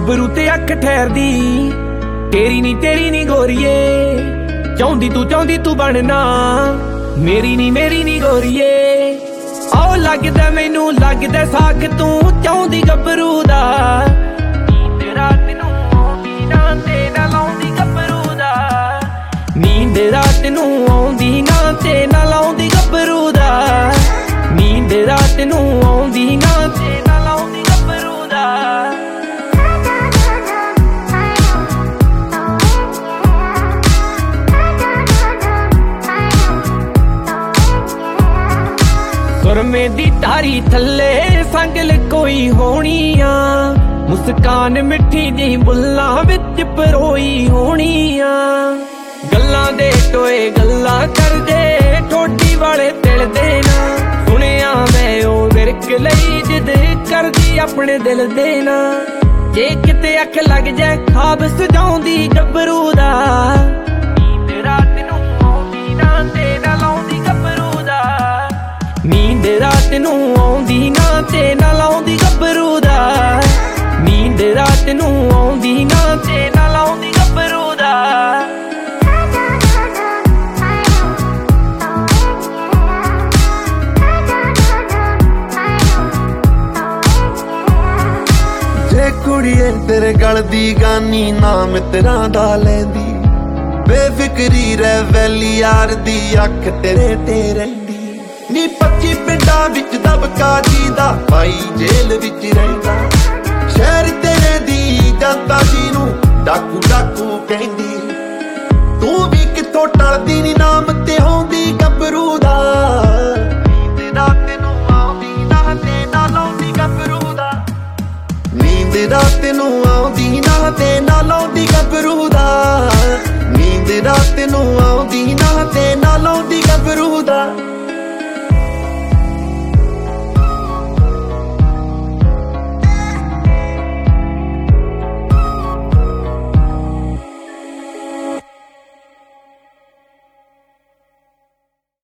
ਗੱਭਰੂ ਤੇ ਅੱਖ ਠਹਿਰਦੀ, ਤੇਰੀ ਨੀ ਗੋਰੀਏ। ਚਾਹੁੰਦੀ ਤੂੰ ਬਣਨਾ ਮੇਰੀ ਨੀ ਗੋਰੀਏ। ਆਓ ਲੱਗਦਾ ਮੈਨੂੰ ਲੱਗਦਾ ਸਾਕ ਤੂੰ ਚਾਹੁੰਦੀ ਗੱਭਰੂ ਦਾ। ਨੀਂਦ ਰਾਤ ਨੂੰ ਆਉਂਦੀ ਨਾ ਤੇ ਨਾ ਲਾਉਂਦੀ ਗੱਭਰੂ ਦਾ। ਨੀਂਦ ਰਾਤ ਨੂੰ ਆਉਂਦੀ ਨਾ ਤੇ ਨਾ ਲਾਉਂਦੀ ਗੱਭਰੂ ਦਾ। ਨੀਂਦ ਰਾਤ ਨੂੰ ਆਉਂਦੀ ਨਾ ਤੇ ਨਾ ਲਾਉਂਦੀ ਗੱਭਰੂ ਦਾ। ਸੁਰਮੇ ਦੀ ਧਾਰੀ ਥੱਲੇ ਸੰਗਲ ਕੋਈ ਹੋਣੀ ਆ। ਮੁਸਕਾਨ ਮਿੱਠੀ ਜਿਹੀ ਬੁੱਲਾਂ ਵਿੱਚ ਪਰੋਈ ਹੋਣੀ ਆ। ਗੱਲਾਂ ਦੇ ਟੋਏ ਗੱਲਾਂ ਕਰਦੇ ਠੋਡੀ ਵਾਲੇ ਦਿਲ ਦੇ ਨਾ। ਸੁਣਿਆ ਮੈਂ ਉਹ ਵਿਰਕ ਲਈ ਜਿੱਦ ਕਰਦੀ ਆਪਣੇ ਦਿਲ ਦੇ ਨਾ। ਜੇ ਕਿਤੇ ਅੱਖ ਲੱਗ ਜਾਏ ਖਾਬ ਸਜਾਉਂਦੀ ਗੱਭਰੂ ਦਾ। ਨੀਂਦ ਰਾਤ ਨੂੰ ਆਉਂਦੀ ਨਾ ਤੇ ਨਾ ਲਾਉਂਦੀ ਗੱਭਰੂ ਦਾ। ਨੀਂਦ ਰਾਤ ਨੂੰ ਆਉਂਦੀ ਨਾ ਤੇ ਨਾ ਲਾਉਂਦੀ ਗੱਭਰੂ ਦਾ। ਨੀਂਦ ਰਾਤ ਨੂੰ ਆਉਂਦੀ ਨਾ ਤੇ ਨਾ ਲਾਉਂਦੀ ਗੱਭਰੂ ਦਾ। ਜੇ ਕੁੜੀਏ ਤੇਰੇ ਗਲ ਦੀ ਗਾਨੀ ਨਾ ਮਿੱਤਰਾਂ ਦਾ ਲੈਂਦੀ। ਬੇਫਿਕਰੀ ਰਹਿ ਵੈਲੀ ਯਾਰ ਦੀ ਅੱਖ ਤੇਰੇ ਤੇ ਰਹਿੰਦੀ। ਨੀ 25 ਪਿੰਡਾਂ ਵਿੱਚ ਦਬਕਾ ਜੀ ਦਾ ਭਾਈ ਜੇਲ੍ਹ ਵਿੱਚ ਰਹਿੰਦਾ। ਸ਼ਹਿਰ ਤੇਰੇ ਦੀ ਜਨਤਾ ਜੀ ਨੂੰ ਡਾਕੂ ਕਹਿੰਦੀ। ਤੂੰ ਵੀ ਕਿੱਥੋਂ ਟਲਦੀ ਨੀ ਨਾਮ ਤੇ ਆਉਂਦੀ ਗੱਭਰੂ ਦਾ। ਨੀਂਦ ਰਾਤ ਨੂੰ ਆਉਂਦੀ ਨਾ ਤੇ ਨਾ ਲਾਉਂਦੀ ਗੱਭਰੂ ਦਾ। ਨੀਂਦ ਰਾਤ ਨੂੰ ਆਉਂਦੀ ਨਾ ਤੇ ਨਾ ਲਾਉਂਦੀ ਗੱਭਰੂ ਦਾ। ਨੀਂਦ ਰਾਤ ਨੂੰ ਆਉਂਦੀ ਨਾ ਤੇ ਨਾ ਲਾਉਂਦੀ ਗੱਭਰੂ ਦਾ।